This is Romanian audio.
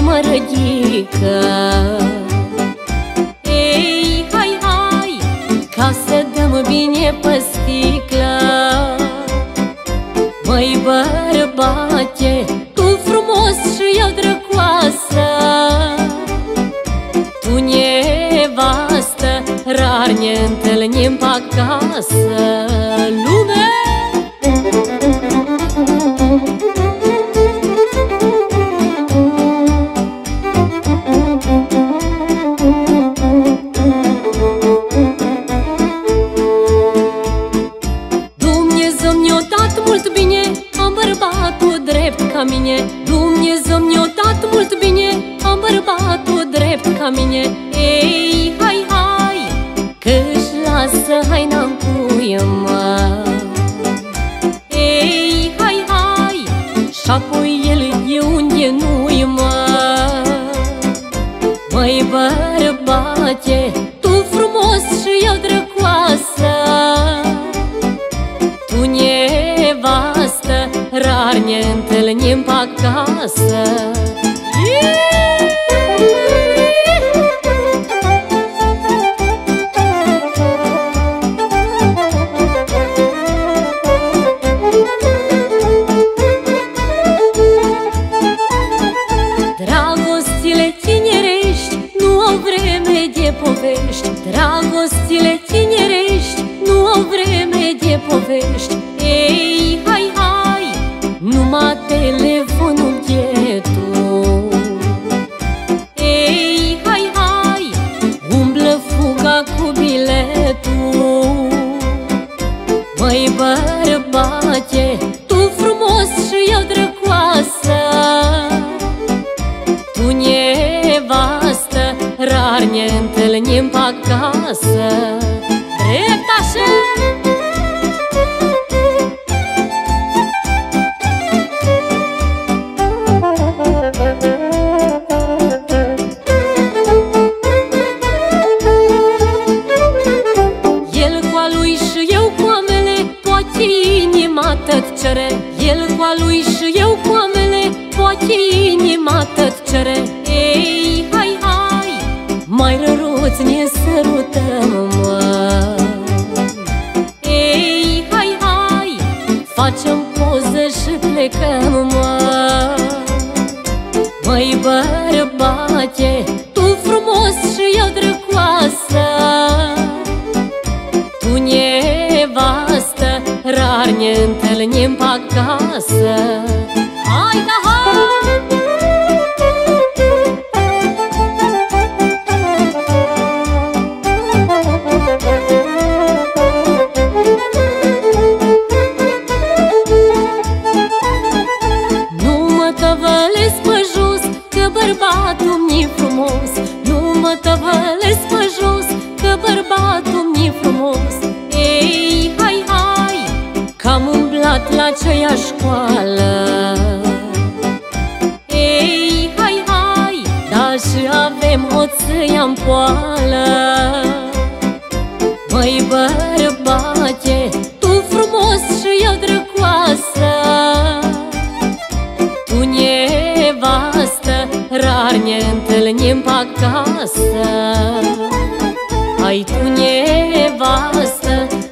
mărăghică. Ei, hai, hai, ca să dăm bine pe sticlă. Măi, bărbate, tu frumos și eu drăcoasă, tu nevastă, rar ne întâlnim pe acasă. Lume! Dumnezeu mi-a dat mult bine, am bărbatul drept ca mine. Dumnezeu mi-a dat mult bine, am bărbatul drept ca mine. Ei, hai, hai, că-și lasă haina-n cuie, mă. Ei, hai, hai, și-apoi el e unde nu-i, mă. Măi, bărbate, tu frumos și eu drăcoasă, tu nevastă, rar ne întâlnim pe acasă. Dragostile tinerești nu au vreme de povești. Dragostile tinerești nu au vreme de povești. Ei, hai, hai, numai telefonul pietul. Ei, hai, hai, umblă fuga cu biletul. Măi, bărbate, tu frumos și eu drăcoasă, tu nevastă, rar ne întâlnim pe acasă. Drept așa! El cu a lui și eu cu a mele, poate inima tot cere. El cu a lui și eu cu a mele, poate inima tot cere. Ei, hai, hai, mai răruți ne sărutăm, mă. Ei, hai, hai, facem poză și plecăm, mă. Măi, bărbate, tu frumos și eu drăcoasă, tu nevastă, rar ne întâlnim pe acasă. Hai, da, hai! Nu mă tăvălesc pe jos, că bărbatul mi-e frumos. Nu mă tăvălesc pe jos, că bărbatul mi-e frumos. Ei, hai, hai, că am umblat la aceeași școală. Ei, hai, hai, dar și avem hoția-n poală. Măi, bărbate, tu frumos și eu drăcoasă, tu nevastă, rar ne întâlnim pe acasă. Hai, tu nevastă,